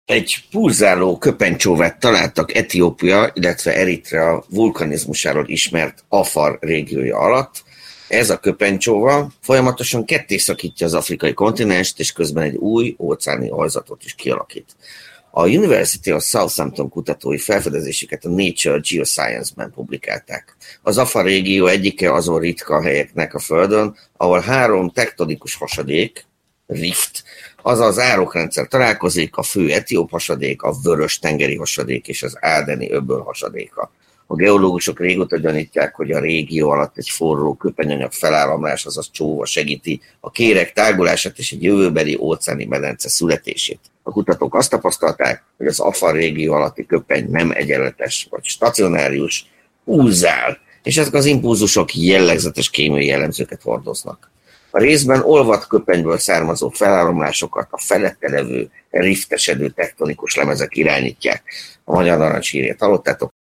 Egy pulzáló köpenycsóvát találtak Etiópia, illetve Eritrea vulkanizmusáról ismert Afar régiója alatt. Ez a köpenycsóva folyamatosan ketté szakítja az afrikai kontinenst, és közben egy új óceáni alzatot is kialakít. A University of Southampton kutatói felfedezéseket a Nature Geoscience-ben publikálták. Az Afar régió egyike azon ritka helyeknek a Földön, ahol 3 tektonikus hasadék, rift, azaz árokrendszer találkozik, a fő etióp hasadék, a vörös-tengeri hasadék és az ádeni öböl hasadéka. A geológusok régóta gyanítják, hogy a régió alatt egy forró köpenyanyag feláramlás, azaz csóva segíti a kéreg tágulását és egy jövőbeli óceáni medence születését. A kutatók azt tapasztalták, hogy az Afar régió alatti köpeny nem egyenletes vagy stacionárius, pulzál, és ezek az impulzusok jellegzetes kémiai jellemzőket hordoznak. A részben olvadt köpenyből származó feláramlásokat a felette levő riftesedő tektonikus lemezek irányítják. A Magyar Narancs hírét hallottátok,